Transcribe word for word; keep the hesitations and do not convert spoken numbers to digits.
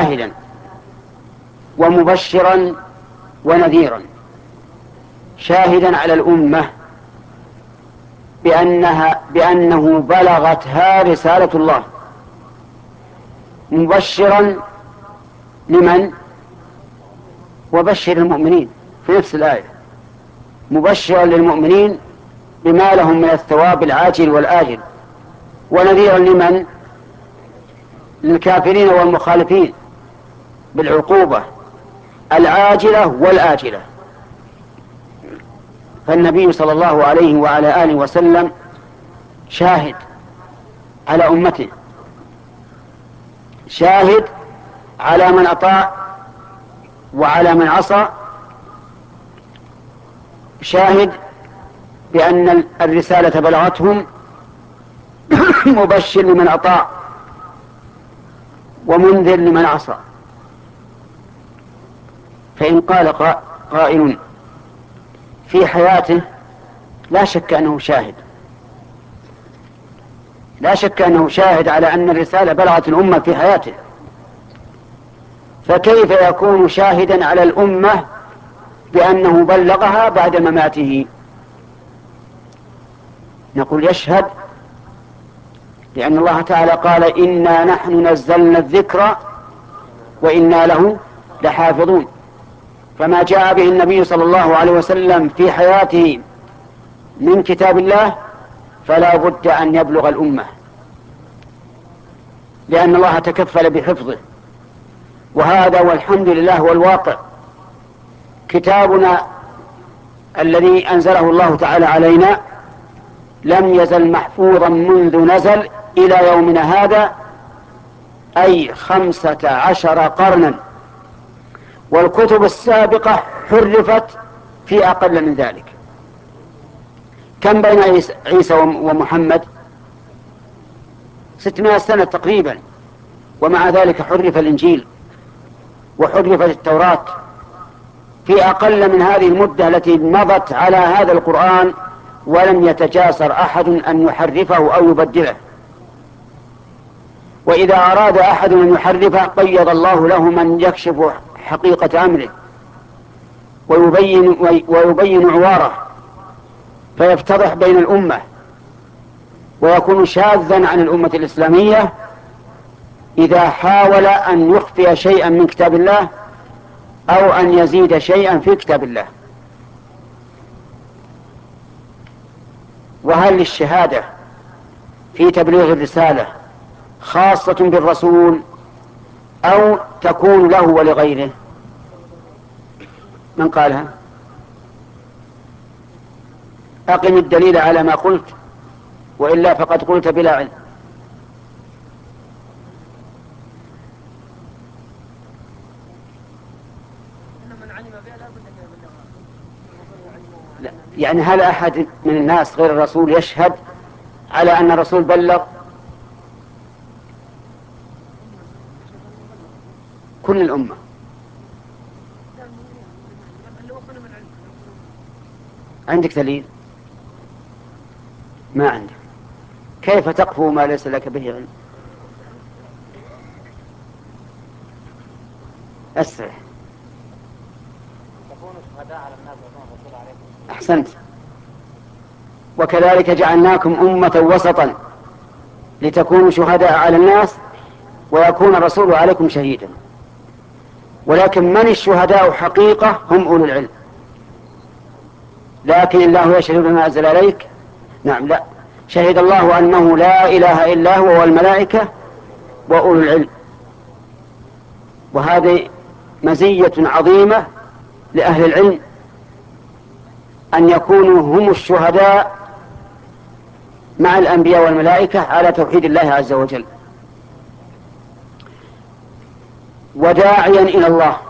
شاهدا ومبشرا ونذيرا، شاهدا على الأمة بأنها بأنه بلغتها رسالة الله، مبشرا لمن؟ وبشر المؤمنين في نفس الآية، مبشرا للمؤمنين بما لهم من الثواب العاجل والآجل، ونذيرا لمن؟ للكافرين والمخالفين بالعقوبة العاجلة والآجلة. فالنبي صلى الله عليه وعلى آله وسلم شاهد على أمته، شاهد على من أطاع وعلى من عصى، شاهد بأن الرسالة بلغتهم، مبشر لمن أطاع ومنذر لمن عصى. فإن قال قائل في حياته لا شك أنه شاهد، لا شك أنه شاهد على أن الرسالة بلغت الأمة في حياته، فكيف يكون شاهدا على الأمة بأنه بلغها بعد مماته؟ نقول يشهد، لأن الله تعالى قال إنا نحن نزلنا الذكر وإنا له لحافظون. فما جاء به النبي صلى الله عليه وسلم في حياته من كتاب الله فلا بد أن يبلغ الأمة، لأن الله تكفل بحفظه. وهذا والحمد لله والواقع. كتابنا الذي أنزله الله تعالى علينا لم يزل محفوظا منذ نزل إلى يومنا هذا، أي خمسة عشر قرنا، والكتب السابقة حرفت في أقل من ذلك. كم بين عيسى ومحمد؟ ستمائة سنة تقريبا، ومع ذلك حرف الإنجيل وحرفت التوراة في أقل من هذه المدة التي مضت على هذا القرآن، ولم يتجاسر أحد أن يحرفه أو يبدله. وإذا أراد أحد أن يحرفه قيض الله له من يكشف حقيقة أمره ويبين, ويبين عواره، فيفتضح بين الأمة ويكون شاذا عن الأمة الإسلامية إذا حاول أن يخفي شيئا من كتاب الله أو أن يزيد شيئا في كتاب الله. وهل الشهادة في تبليغ الرسالة خاصة بالرسول أو تكون له ولغيره؟ من قالها؟ أقم الدليل على ما قلت، وإلا فقد قلت بلا علم. لا. يعني هل أحد من الناس غير الرسول يشهد على أن الرسول بلغ؟ كل الأمة. عندك دليل؟ ما عندك. كيف تقفو ما ليس لك به علم؟ أسرع. أحسنت. وكذلك جعلناكم أمة وسطا لتكونوا شهداء على الناس ويكون الرسول عليكم شهيدا. ولكن من الشهداء حقيقة؟ هم أولو العلم. لكن الله يشهد بما أنزل عليك. نعم، لا، شهد الله أنه لا إله إلا هو والملائكة وأولو العلم. وهذه مزية عظيمة لأهل العلم أن يكونوا هم الشهداء مع الأنبياء والملائكة على توحيد الله عز وجل. وداعيا إلى الله